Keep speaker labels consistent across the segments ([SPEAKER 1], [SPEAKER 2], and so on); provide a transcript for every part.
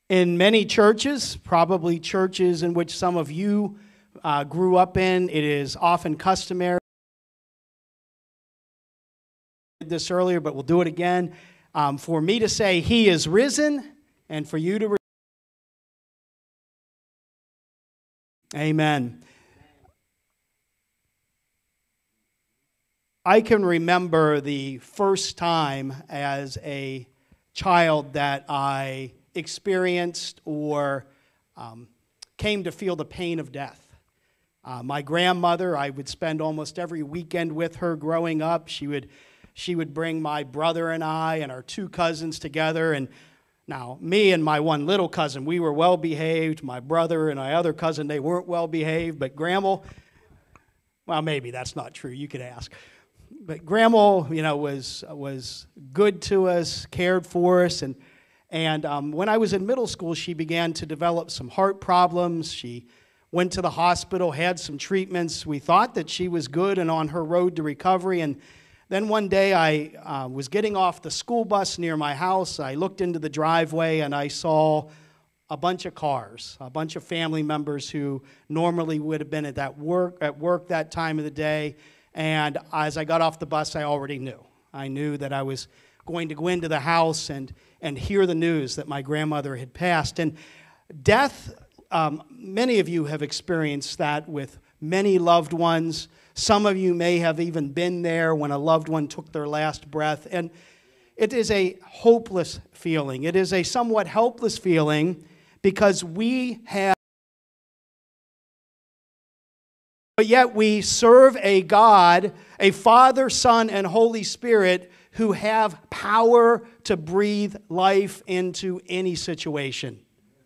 [SPEAKER 1] In many churches, probably churches in which some of you grew up in, it is often customary. I did this earlier, but we'll do it again. For me to say, "He is risen," and for you to Amen. I can remember the first time as a child that I experienced or came to feel the pain of death. My grandmother, I would spend almost every weekend with her growing up. She would bring my brother and I and our two cousins together. And now, me and my one little cousin, we were well behaved. My brother and my other cousin, they weren't well behaved. But Grandma, well, maybe that's not true. You could ask. But Grandma, was good to us, cared for us. And when I was in middle school, she began to develop some heart problems. She went to the hospital, had some treatments. We thought that she was good and on her road to recovery. And then one day I was getting off the school bus near my house. I looked into the driveway and I saw a bunch of cars, a bunch of family members who normally would have been at work that time of the day. And as I got off the bus, I already knew. I knew that I was going to go into the house and hear the news that my grandmother had passed. And death, many of you have experienced that with many loved ones. Some of you may have even been there when a loved one took their last breath. And it is a hopeless feeling. It is a somewhat helpless feeling because we have, but yet we serve a God, a Father, Son, and Holy Spirit who have power to breathe life into any situation.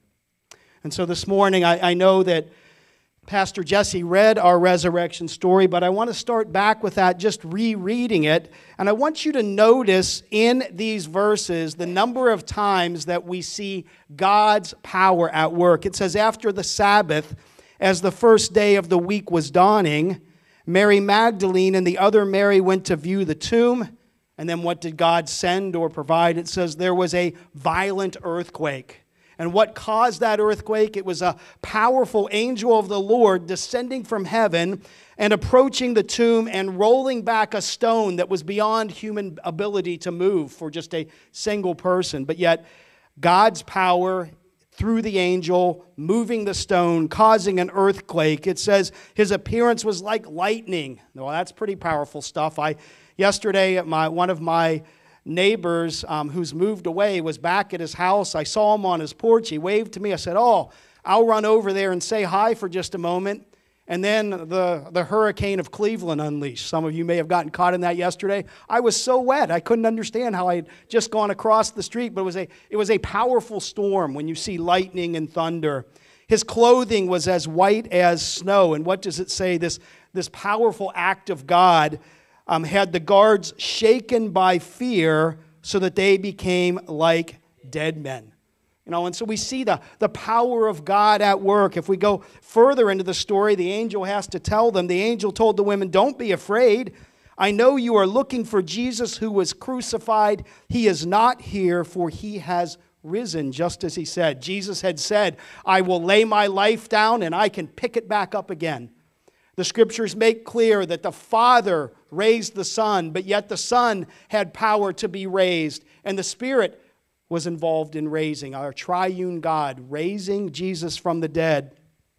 [SPEAKER 1] And so this morning, I know that Pastor Jesse read our resurrection story, but I want to start back with that, just rereading it. And I want you to notice in these verses the number of times that we see God's power at work. It says, after the Sabbath, as the first day of the week was dawning, Mary Magdalene and the other Mary went to view the tomb. And then what did God send or provide? It says there was a violent earthquake. And what caused that earthquake? It was a powerful angel of the Lord descending from heaven and approaching the tomb and rolling back a stone that was beyond human ability to move for just a single person. But yet God's power through the angel, moving the stone, causing an earthquake. It says his appearance was like lightning. Well, that's pretty powerful stuff. Yesterday, one of my neighbors who's moved away was back at his house. I saw him on his porch. He waved to me. I said, "Oh, I'll run over there and say hi for just a moment." And then the hurricane of Cleveland unleashed. Some of you may have gotten caught in that yesterday. I was so wet, I couldn't understand how I had just gone across the street, but it was a powerful storm when you see lightning and thunder. His clothing was as white as snow. And what does it say? This powerful act of God had the guards shaken by fear so that they became like dead men. And so we see the power of God at work. If we go further into the story, the angel has to tell them. The angel told the women, "Don't be afraid. I know you are looking for Jesus who was crucified. He is not here, for he has risen," just as he said. Jesus had said, "I will lay my life down and I can pick it back up again." The scriptures make clear that the Father raised the Son, but yet the Son had power to be raised, and the Spirit was involved in raising, our triune God, raising Jesus from the dead.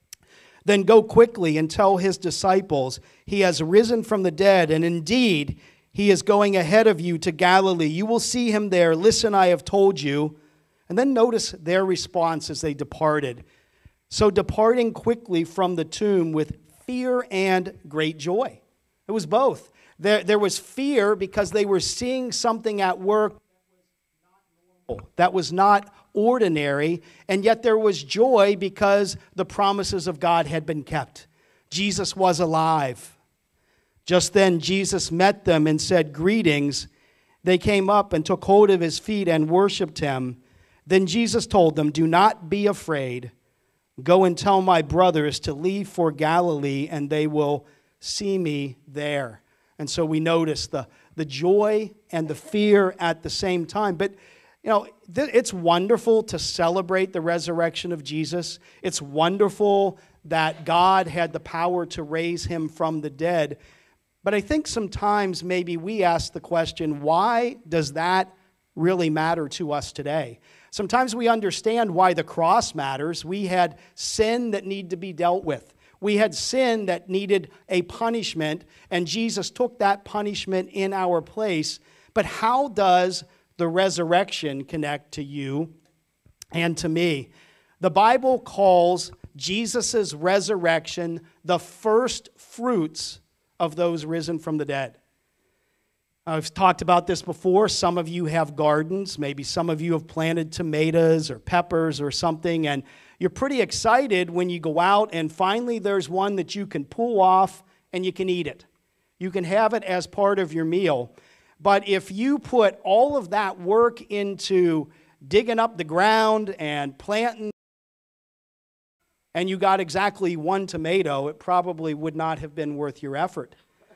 [SPEAKER 1] Then go quickly and tell his disciples, he has risen from the dead, and indeed, he is going ahead of you to Galilee. You will see him there. Listen, I have told you. And then notice their response as they departed. So departing quickly from the tomb with fear and great joy. It was both. There was fear because they were seeing something at work that was not ordinary, and yet there was joy because the promises of God had been kept. Jesus was alive. Just then Jesus met them and said, "Greetings." They came up and took hold of his feet and worshiped him. Then Jesus told them, "Do not be afraid. Go and tell my brothers to leave for Galilee, and they will see me there." And so we notice the joy and the fear at the same time. But You know, it's wonderful to celebrate the resurrection of Jesus. It's wonderful that God had the power to raise him from the dead. But I think sometimes maybe we ask the question, why does that really matter to us today? Sometimes we understand why the cross matters. We had sin that needed to be dealt with. We had sin that needed a punishment, and Jesus took that punishment in our place. But how does the resurrection connect to you and to me? The Bible calls Jesus' resurrection the first fruits of those risen from the dead. I've talked about this before. Some of you have gardens. Maybe some of you have planted tomatoes or peppers or something, and you're pretty excited when you go out and finally there's one that you can pull off and you can eat it. You can have it as part of your meal. But if you put all of that work into digging up the ground and planting, and you got exactly one tomato, it probably would not have been worth your effort.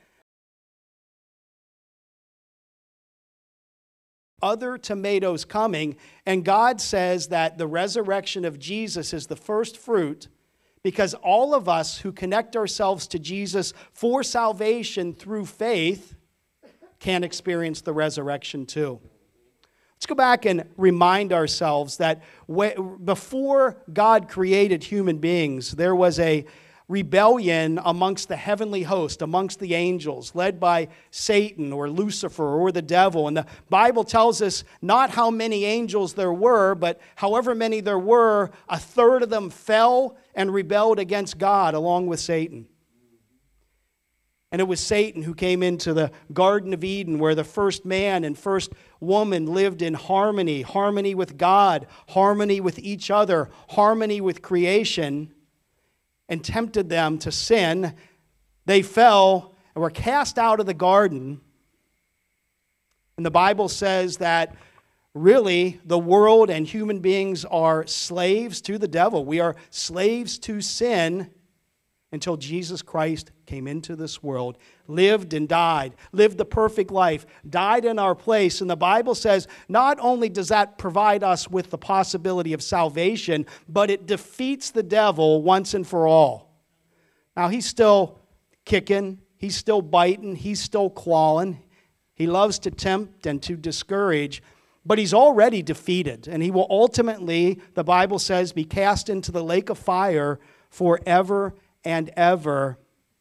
[SPEAKER 1] Other tomatoes coming, and God says that the resurrection of Jesus is the first fruit, because all of us who connect ourselves to Jesus for salvation through faith can experience the resurrection too. Let's go back and remind ourselves that before God created human beings, there was a rebellion amongst the heavenly host, amongst the angels, led by Satan or Lucifer or the devil. And the Bible tells us not how many angels there were, but however many there were, a third of them fell and rebelled against God along with Satan. And it was Satan who came into the Garden of Eden, where the first man and first woman lived in harmony, harmony with God, harmony with each other, harmony with creation, and tempted them to sin. They fell and were cast out of the garden. And the Bible says that really the world and human beings are slaves to the devil. We are slaves to sin until Jesus Christ came into this world, lived and died, lived the perfect life, died in our place. And the Bible says not only does that provide us with the possibility of salvation, but it defeats the devil once and for all. Now, he's still kicking, he's still biting, he's still clawing. He loves to tempt and to discourage, but he's already defeated. And he will ultimately, the Bible says, be cast into the lake of fire forever and ever.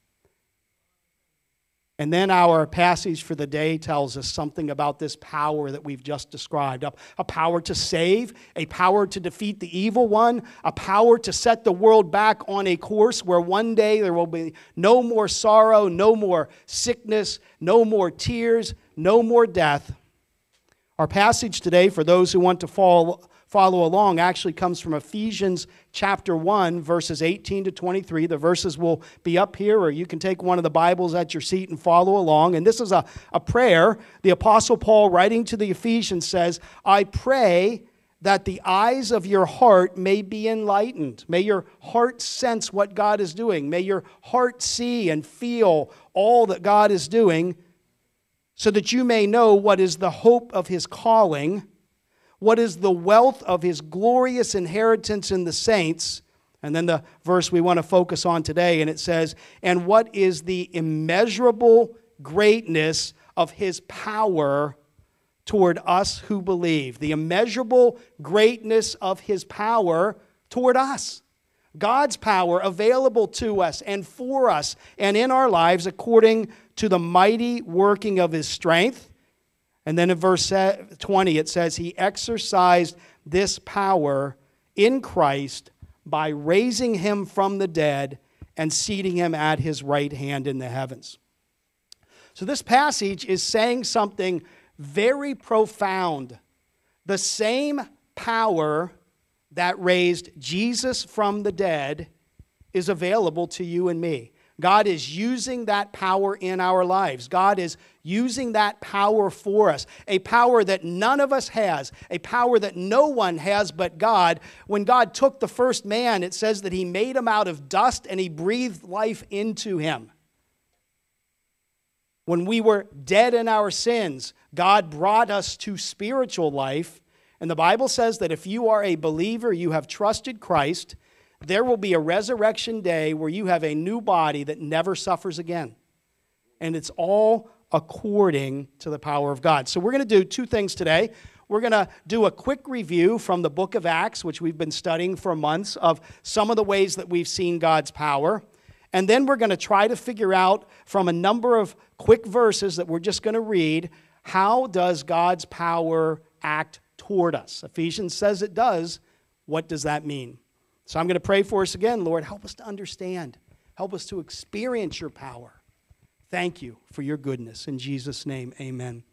[SPEAKER 1] And then our passage for the day tells us something about this power that we've just described. A power to save, a power to defeat the evil one, a power to set the world back on a course where one day there will be no more sorrow, no more sickness, no more tears, no more death. Our passage today, for those who want to follow along, actually comes from Ephesians chapter 1, verses 18 to 23. The verses will be up here, or you can take one of the Bibles at your seat and follow along. And this is a prayer. The Apostle Paul, writing to the Ephesians, says, I pray that the eyes of your heart may be enlightened. May your heart sense what God is doing. May your heart see and feel all that God is doing, so that you may know what is the hope of his calling, what is the wealth of his glorious inheritance in the saints? And then the verse we want to focus on today, and it says, and what is the immeasurable greatness of his power toward us who believe? The immeasurable greatness of his power toward us. God's power available to us and for us and in our lives according to the mighty working of his strength. And then in verse 20 it says, he exercised this power in Christ by raising him from the dead and seating him at his right hand in the heavens. So this passage is saying something very profound. The same power that raised Jesus from the dead is available to you and me. God is using that power in our lives. God is using that power for us. A power that none of us has. A power that no one has but God. When God took the first man, it says that he made him out of dust and he breathed life into him. When we were dead in our sins, God brought us to spiritual life. And the Bible says that if you are a believer, you have trusted Christ, there will be a resurrection day where you have a new body that never suffers again. And it's all according to the power of God. So we're going to do two things today. We're going to do a quick review from the book of Acts, which we've been studying for months, of some of the ways that we've seen God's power. And then we're going to try to figure out from a number of quick verses that we're just going to read, how does God's power act toward us? Ephesians says it does. What does that mean? So I'm going to pray for us again. Lord, help us to understand. Help us to experience your power. Thank you for your goodness. In Jesus' name, amen.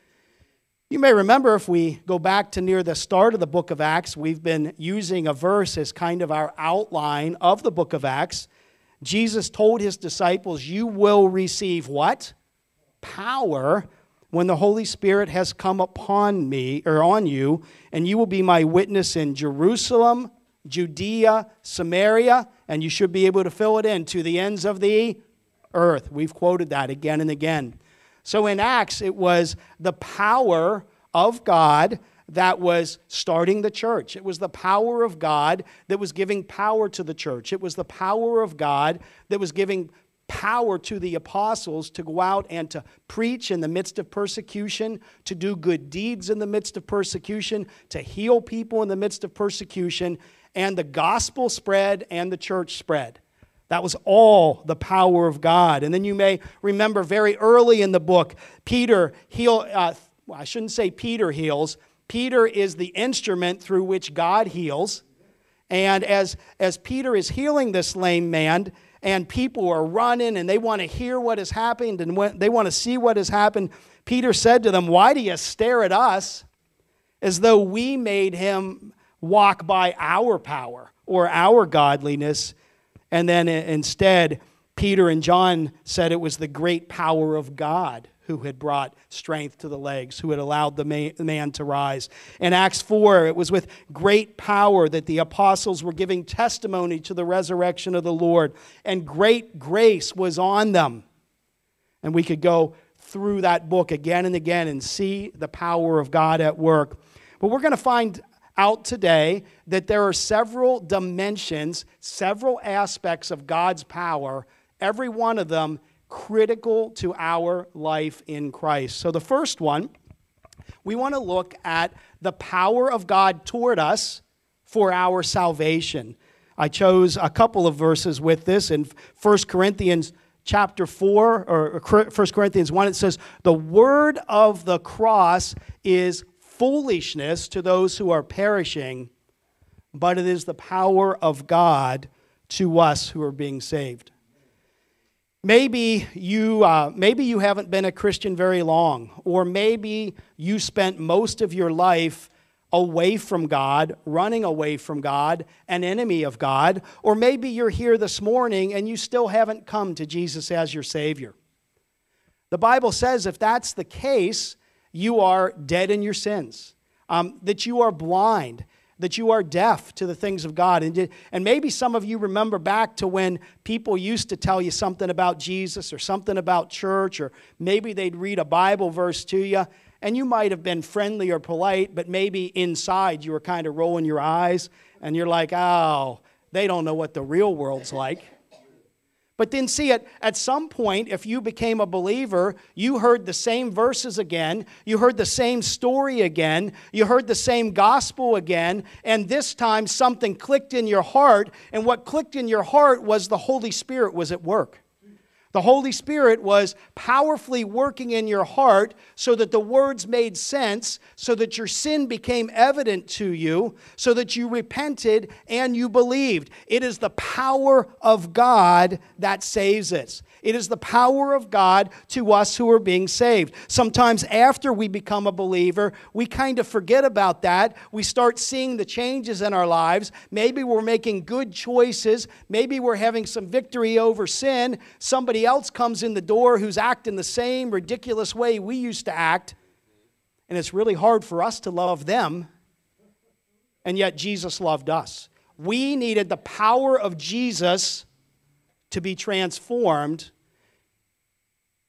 [SPEAKER 1] You may remember, if we go back to near the start of the book of Acts, we've been using a verse as kind of our outline of the book of Acts. Jesus told his disciples, you will receive what? Power when the Holy Spirit has come upon me, or on you, and you will be my witness in Jerusalem, Judea, Samaria, and you should be able to fill it in to the ends of the earth. We've quoted that again and again. So in Acts, it was the power of God that was starting the church. It was the power of God that was giving power to the church. It was the power of God that was giving power to the apostles to go out and to preach in the midst of persecution, to do good deeds in the midst of persecution, to heal people in the midst of persecution, and the gospel spread and the church spread. That was all the power of God. And then you may remember very early in the book, Peter I shouldn't say Peter heals. Peter is the instrument through which God heals. And as Peter is healing this lame man, and people are running and they want to hear what has happened and they want to see what has happened, Peter said to them, why do you stare at us as though we made him walk by our power or our godliness? And then instead, Peter and John said it was the great power of God who had brought strength to the legs, who had allowed the man to rise. In Acts 4, it was with great power that the apostles were giving testimony to the resurrection of the Lord, and great grace was on them. And we could go through that book again and again and see the power of God at work. But we're going to find out today that there are several dimensions, several aspects of God's power, every one of them critical to our life in Christ. So the first one, we want to look at the power of God toward us for our salvation. I chose a couple of verses with this. In 1 Corinthians chapter 4, or 1 Corinthians 1, it says, the word of the cross is foolishness to those who are perishing, but it is the power of God to us who are being saved. Maybe you haven't been a Christian very long, or maybe you spent most of your life away from God, running away from God, an enemy of God, or maybe you're here this morning and you still haven't come to Jesus as your Savior. The Bible says if that's the case, you are dead in your sins, that you are blind, that you are deaf to the things of God. And maybe some of you remember back to when people used to tell you something about Jesus or something about church, or maybe they'd read a Bible verse to you, and you might have been friendly or polite, but maybe inside you were kind of rolling your eyes, and you're like, oh, they don't know what the real world's like. But then see, at some point, if you became a believer, you heard the same verses again, you heard the same story again, you heard the same gospel again, and this time something clicked in your heart, and what clicked in your heart was the Holy Spirit was at work. The Holy Spirit was powerfully working in your heart so that the words made sense, so that your sin became evident to you, so that you repented and you believed. It is the power of God that saves us. It is the power of God to us who are being saved. Sometimes after we become a believer, we kind of forget about that. We start seeing the changes in our lives. Maybe we're making good choices. Maybe we're having some victory over sin. Somebody else comes in the door who's acting the same ridiculous way we used to act. And it's really hard for us to love them. And yet Jesus loved us. We needed the power of Jesus to be transformed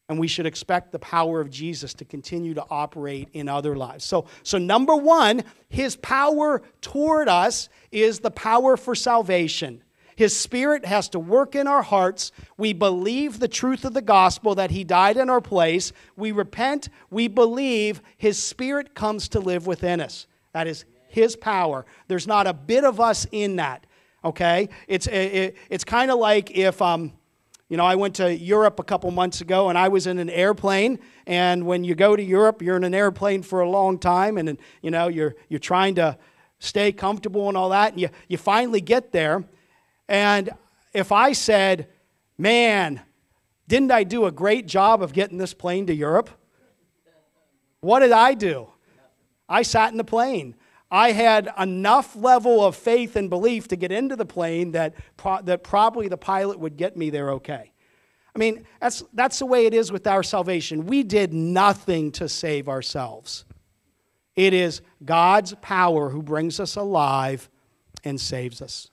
[SPEAKER 1] And we should expect the power of Jesus to continue to operate in other lives. So number one, his power toward us is the power for salvation. His Spirit has to work in our hearts. We believe the truth of the gospel that he died in our place. We repent. We believe his Spirit comes to live within us. That is his power. There's not a bit of us in that. Okay? It's kind of like if I went to Europe a couple months ago, and I was in an airplane. And when you go to Europe, you're in an airplane for a long time, and you're trying to stay comfortable and all that. And you finally get there. And if I said, "Man, didn't I do a great job of getting this plane to Europe?" What did I do? I sat in the plane. I had enough level of faith and belief to get into the plane that probably the pilot would get me there okay. I mean, that's the way it is with our salvation. We did nothing to save ourselves. It is God's power who brings us alive and saves us.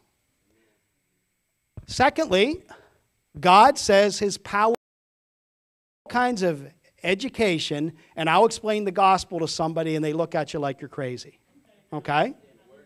[SPEAKER 1] Secondly, God says his power, all kinds of education, and I'll explain the gospel to somebody and they look at you like you're crazy. Okay?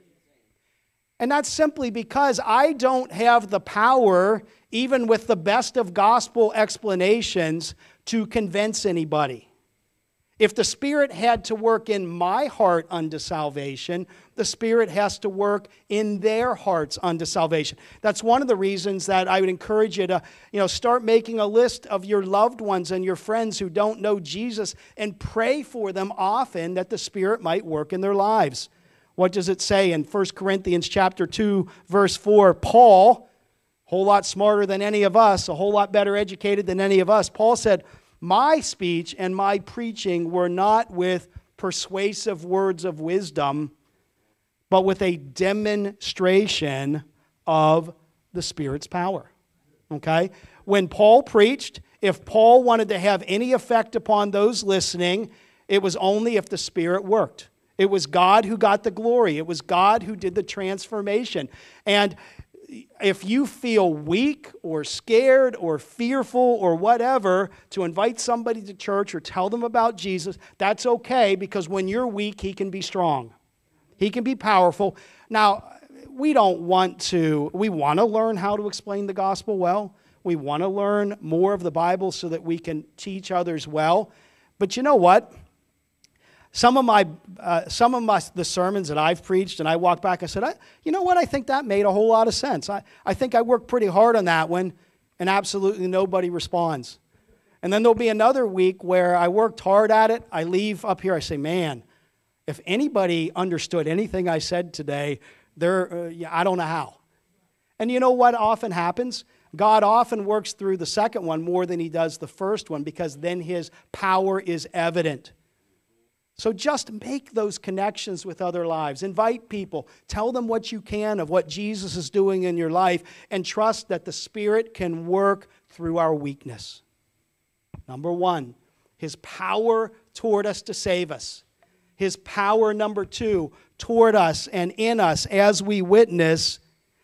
[SPEAKER 1] And that's simply because I don't have the power, even with the best of gospel explanations, to convince anybody. If the Spirit had to work in my heart unto salvation, the Spirit has to work in their hearts unto salvation. That's one of the reasons that I would encourage you to, start making a list of your loved ones and your friends who don't know Jesus and pray for them often that the Spirit might work in their lives. What does it say in 1 Corinthians chapter 2, verse 4? Paul, a whole lot smarter than any of us, a whole lot better educated than any of us, Paul said, "My speech and my preaching were not with persuasive words of wisdom, but with a demonstration of the Spirit's power." Okay? When Paul preached, if Paul wanted to have any effect upon those listening, it was only if the Spirit worked. It was God who got the glory. It was God who did the transformation. And if you feel weak or scared or fearful or whatever to invite somebody to church or tell them about Jesus, that's okay, because when you're weak, he can be strong. He can be powerful. Now, we want to learn how to explain the gospel well. We want to learn more of the Bible so that we can teach others well. But you know what? Some of the sermons that I've preached, and I walked back and said, you know what? I think that made a whole lot of sense. I think I worked pretty hard on that one, and absolutely nobody responds. And then there'll be another week where I worked hard at it. I leave up here, I say, man, if anybody understood anything I said today, I don't know how. And you know what often happens? God often works through the second one more than he does the first one, because then his power is evident. So just make those connections with other lives. Invite people. Tell them what you can of what Jesus is doing in your life, and trust that the Spirit can work through our weakness. Number one, his power toward us to save us. His power, number two, toward us and in us as we witness.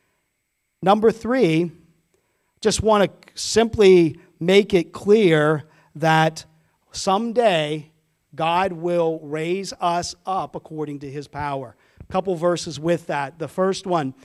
[SPEAKER 1] Number three, just want to simply make it clear that someday God will raise us up according to his power. A couple verses with that. The first one,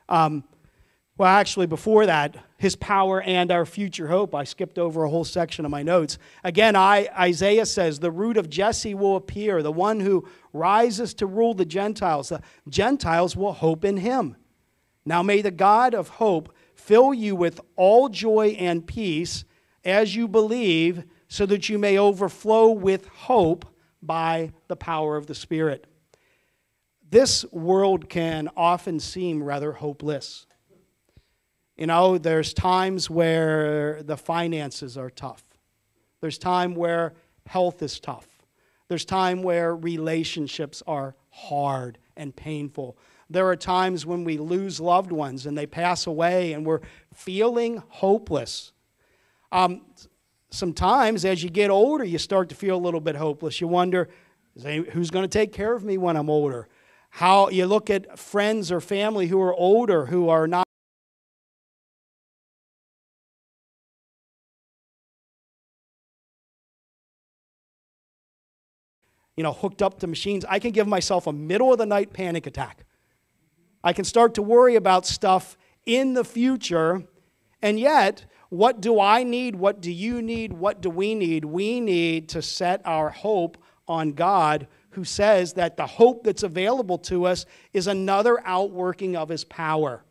[SPEAKER 1] before that, his power and our future hope. I skipped over a whole section of my notes. Again, Isaiah says, the root of Jesse will appear, the one who rises to rule the Gentiles. The Gentiles will hope in him. Now may the God of hope fill you with all joy and peace as you believe, so that you may overflow with hope by the power of the Spirit. This world can often seem rather hopeless. There's times where the finances are tough. There's time where health is tough. There's time where relationships are hard and painful. There are times when we lose loved ones and they pass away and we're feeling hopeless. Sometimes as you get older, you start to feel a little bit hopeless. You wonder, who's going to take care of me when I'm older? How you look at friends or family who are older, who are not hooked up to machines, I can give myself a middle of the night panic attack. I can start to worry about stuff in the future, and yet, what do I need? What do you need? What do we need? We need to set our hope on God, who says that the hope that's available to us is another outworking of His power.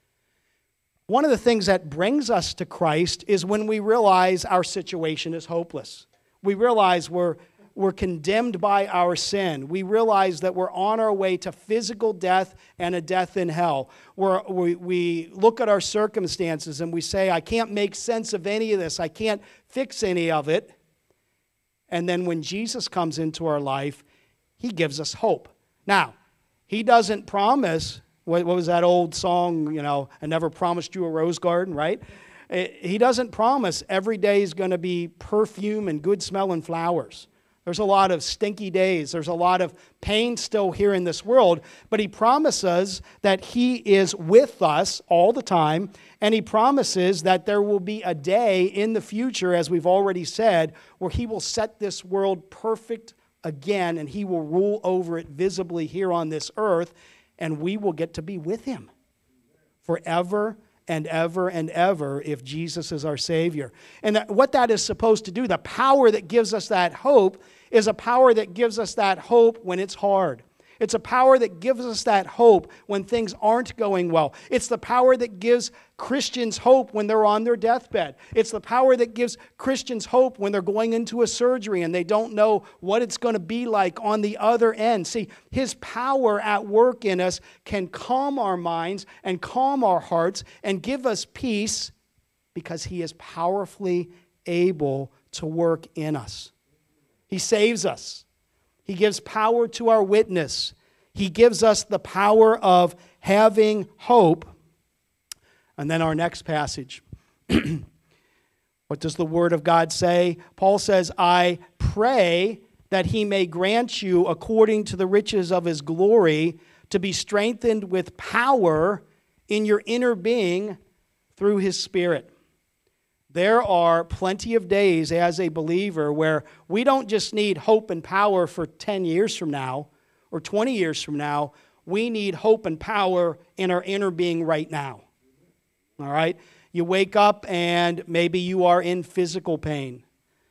[SPEAKER 1] One of the things that brings us to Christ is when we realize our situation is hopeless. We realize we're condemned by our sin. We realize that we're on our way to physical death and a death in hell. We look at our circumstances and we say, I can't make sense of any of this. I can't fix any of it. And then when Jesus comes into our life, He gives us hope. Now, He doesn't promise, what was that old song, I never promised you a rose garden, right? He doesn't promise every day is going to be perfume and good smelling flowers. There's a lot of stinky days. There's a lot of pain still here in this world. But He promises that He is with us all the time. And He promises that there will be a day in the future, as we've already said, where He will set this world perfect again. And He will rule over it visibly here on this earth. And we will get to be with Him forever and ever and ever if Jesus is our Savior. And what that is supposed to do, the power that gives us that hope, is a power that gives us that hope when it's hard. It's a power that gives us that hope when things aren't going well. It's the power that gives Christians hope when they're on their deathbed. It's the power that gives Christians hope when they're going into a surgery and they don't know what it's going to be like on the other end. See, His power at work in us can calm our minds and calm our hearts and give us peace because He is powerfully able to work in us. He saves us. He gives power to our witness. He gives us the power of having hope. And then our next passage. What does the Word of God say? Paul says, I pray that He may grant you, according to the riches of His glory, to be strengthened with power in your inner being through His Spirit. There are plenty of days as a believer where we don't just need hope and power for 10 years from now or 20 years from now. We need hope and power in our inner being right now. All right? You wake up and maybe you are in physical pain.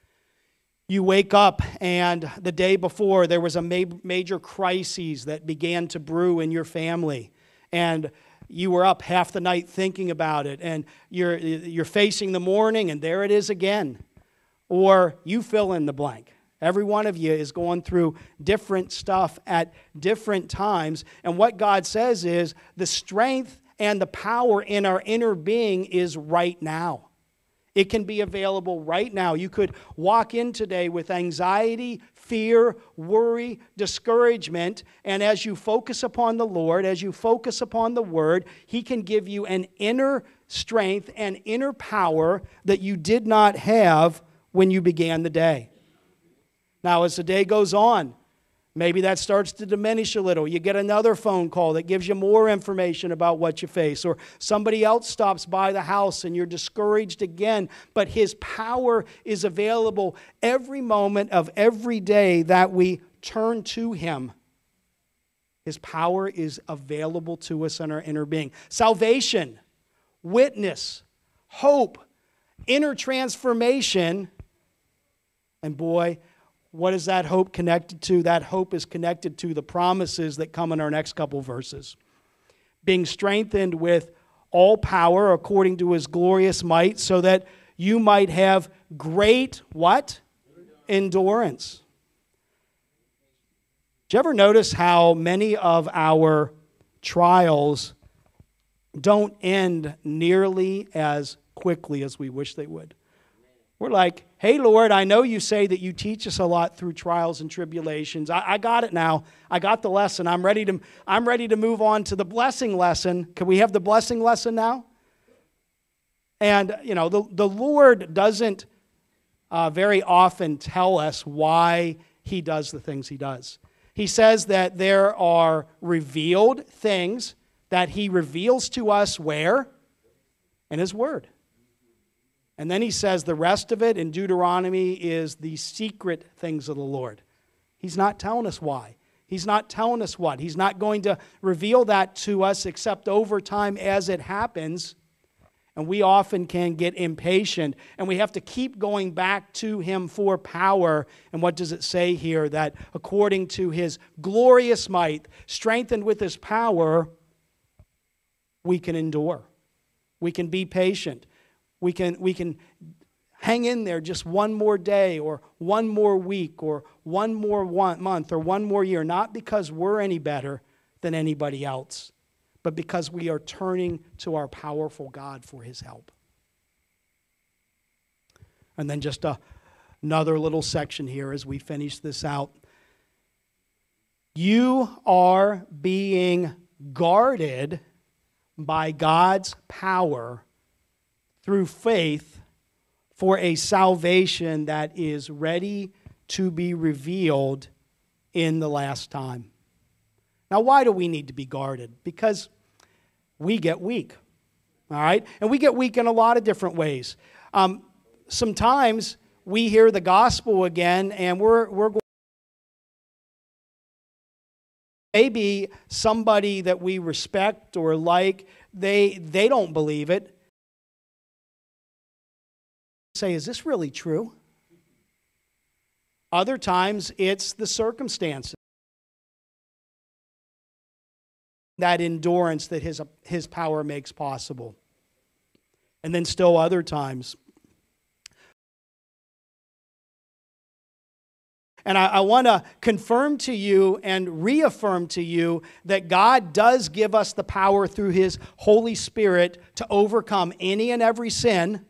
[SPEAKER 1] You wake up and the day before there was a major crisis that began to brew in your family. And you were up half the night thinking about it, and you're facing the morning, and there it is again. Or you fill in the blank. Every one of you is going through different stuff at different times, and what God says is the strength and the power in our inner being is right now. It can be available right now. You could walk in today with anxiety, fear, worry, discouragement, and as you focus upon the Lord, as you focus upon the Word, He can give you an inner strength and inner power that you did not have when you began the day. Now, as the day goes on, maybe that starts to diminish a little. You get another phone call that gives you more information about what you face. Or somebody else stops by the house and you're discouraged again. But His power is available every moment of every day that we turn to Him. His power is available to us in our inner being. Salvation, witness, hope, inner transformation. And boy, what is that hope connected to? That hope is connected to the promises that come in our next couple verses. Being strengthened with all power according to His glorious might, so that you might have great, what? Endurance. Did you ever notice how many of our trials don't end nearly as quickly as we wish they would? We're like, hey, Lord, I know you say that you teach us a lot through trials and tribulations. I got it now. I got the lesson. I'm ready to move on to the blessing lesson. Can we have the blessing lesson now? And, the Lord doesn't very often tell us why He does the things He does. He says that there are revealed things that He reveals to us where? In His Word. And then He says the rest of it in Deuteronomy is the secret things of the Lord. He's not telling us why. He's not telling us what. He's not going to reveal that to us except over time as it happens. And we often can get impatient, and we have to keep going back to Him for power. And what does it say here? That according to His glorious might, strengthened with His power, we can endure. We can be patient. We can hang in there just one more day or one more week or one more month or one more year, not because we're any better than anybody else, but because we are turning to our powerful God for His help. And then just another little section here as we finish this out. You are being guarded by God's power through faith for a salvation that is ready to be revealed in the last time. Now, why do we need to be guarded? Because we get weak, all right? And we get weak in a lot of different ways. Sometimes we hear the gospel again, and we're going. Maybe somebody that we respect or like, they don't believe it. Say, is this really true? Other times, it's the circumstances. That endurance that his power makes possible. And then still other times. And I want to confirm to you and reaffirm to you that God does give us the power through His Holy Spirit to overcome any and every sin.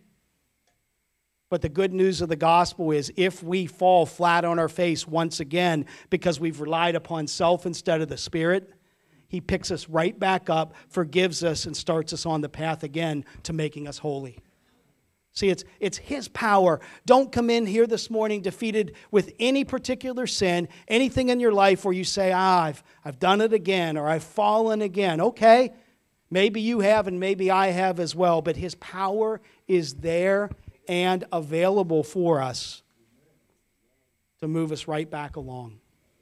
[SPEAKER 1] But the good news of the gospel is if we fall flat on our face once again because we've relied upon self instead of the Spirit, He picks us right back up, forgives us, and starts us on the path again to making us holy. See, it's His power. Don't come in here this morning defeated with any particular sin, anything in your life where you say, I've done it again, or I've fallen again. Okay, maybe you have and maybe I have as well, but His power is there and available for us to move us right back along.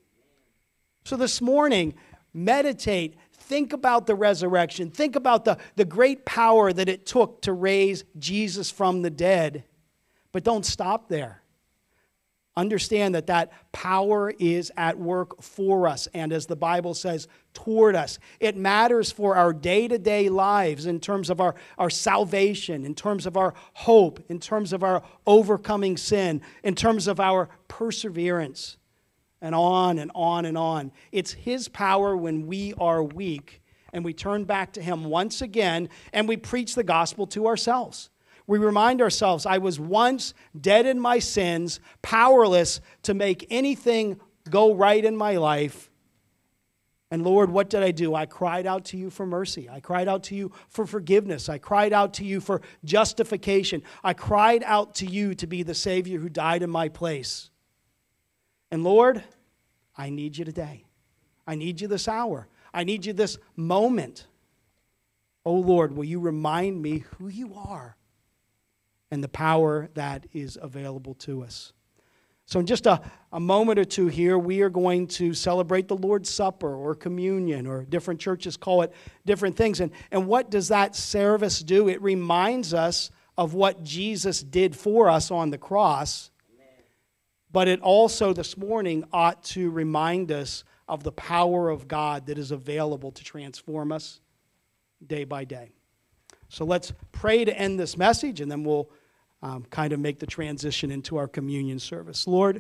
[SPEAKER 1] So this morning, meditate, think about the resurrection, think about the great power that it took to raise Jesus from the dead. But don't stop there. Understand that power is at work for us, and as the Bible says, toward us. It matters for our day-to-day lives in terms of our salvation, in terms of our hope, in terms of our overcoming sin, in terms of our perseverance. And on and on and on. It's His power when we are weak and we turn back to Him once again and we preach the gospel to ourselves. We remind ourselves, I was once dead in my sins, powerless to make anything go right in my life. And Lord, what did I do? I cried out to You for mercy. I cried out to You for forgiveness. I cried out to You for justification. I cried out to You to be the Savior who died in my place. And Lord, I need You today. I need You this hour. I need You this moment. Oh Lord, will You remind me who You are and the power that is available to us. So in just a moment or two here, we are going to celebrate the Lord's Supper or communion, or different churches call it different things. And what does that service do? It reminds us of what Jesus did for us on the cross. But it also, this morning, ought to remind us of the power of God that is available to transform us day by day. So let's pray to end this message, and then we'll kind of make the transition into our communion service. Lord,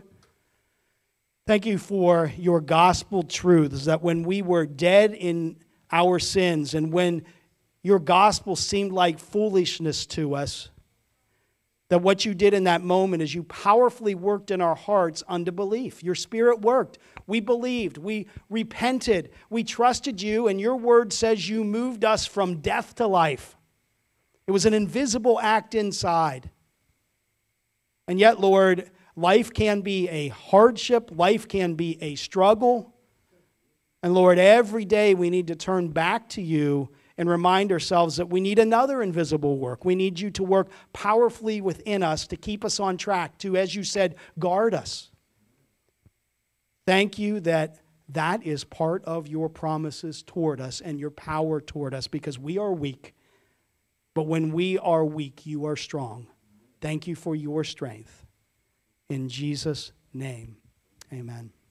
[SPEAKER 1] thank You for Your gospel truths, that when we were dead in our sins and when Your gospel seemed like foolishness to us, that what You did in that moment is You powerfully worked in our hearts unto belief. Your Spirit worked. We believed. We repented. We trusted You, and Your word says You moved us from death to life. It was an invisible act inside. And yet, Lord, life can be a hardship. Life can be a struggle. And Lord, every day we need to turn back to You and remind ourselves that we need another invisible work. We need You to work powerfully within us to keep us on track, to, as You said, guard us. Thank you that that is part of your promises toward us and your power toward us, because we are weak. But when we are weak, you are strong. Thank you for your strength. In Jesus' name, amen.